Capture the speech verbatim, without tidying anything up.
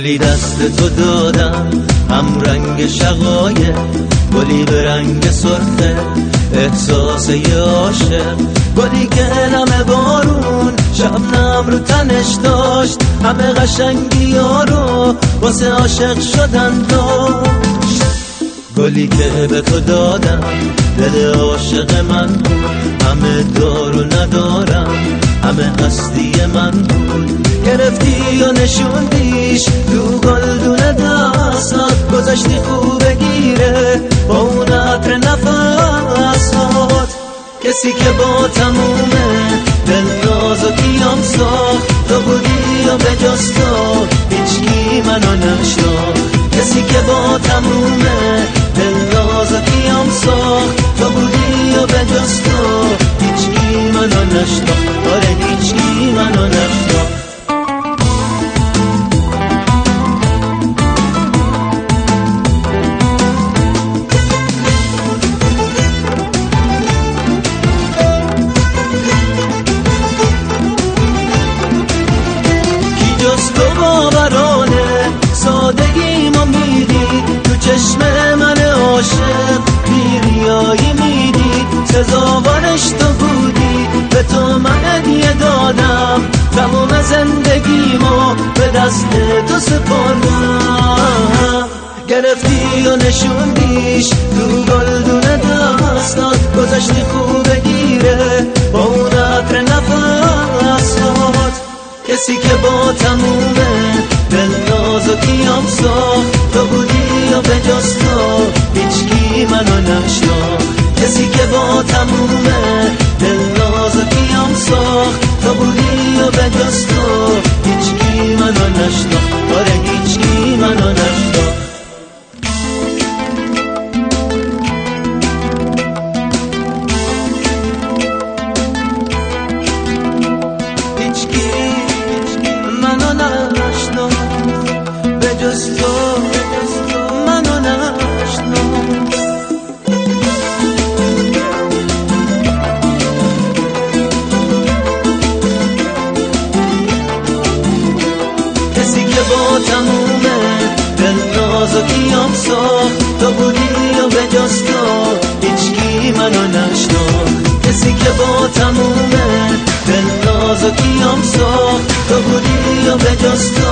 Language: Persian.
گلی دست تو دادم هم رنگ شقایق، گلی به رنگ سرخه احساس یه عاشق، گلی که نم بارون شبنم رو تنش داشت، همه قشنگی ها رو واسه عاشق شدن داشت. گلی که به تو دادم دل عاشق من بود، همه دارو ندارم همه هستی من بود، گرفتی و نشوندیش تو گلدون دستات، گذاشتی خوب بگیره با اون عطر نفسات. کسی که با تمومه دل نازکیم ساخت، تو بودی و به جز تو هیچکی منو نشناخت. کسی که با تمومه دل نازکیم ساخت، تو بودی و به جز تو هیچکی منو نشناخت. آره هیچکی منو نشناخت. تو باورانه سادگی ما میدی، تو چشم من عاشق بیریایی میدی، سزاوارش تو بودی به تو من هدیه دادم، تمام زندگیمو به دست تو سپردم. گرفتی و نشوندیش تو گلدون دستات، گذاشتی خوب بگیره با اون عطر نفسات. کسی که با تمومه دل نازکیم ساخت، تو بودی و به جز تو هیچکی منو نشناخت. کسی که با تمومه دل نازکیم ساخت، تو بودی و به جز تو هیچکی منو نشناخت. آره هیچکی منو نشناخت. جز تو منو نشناخت. کسی که با تمومه دل نازکیم ساخت، تو بودی و به جز تو هیچکی منو نشناخت. کسی که با تمومه دل نازکیم ساخت، تو بودی و به جز تو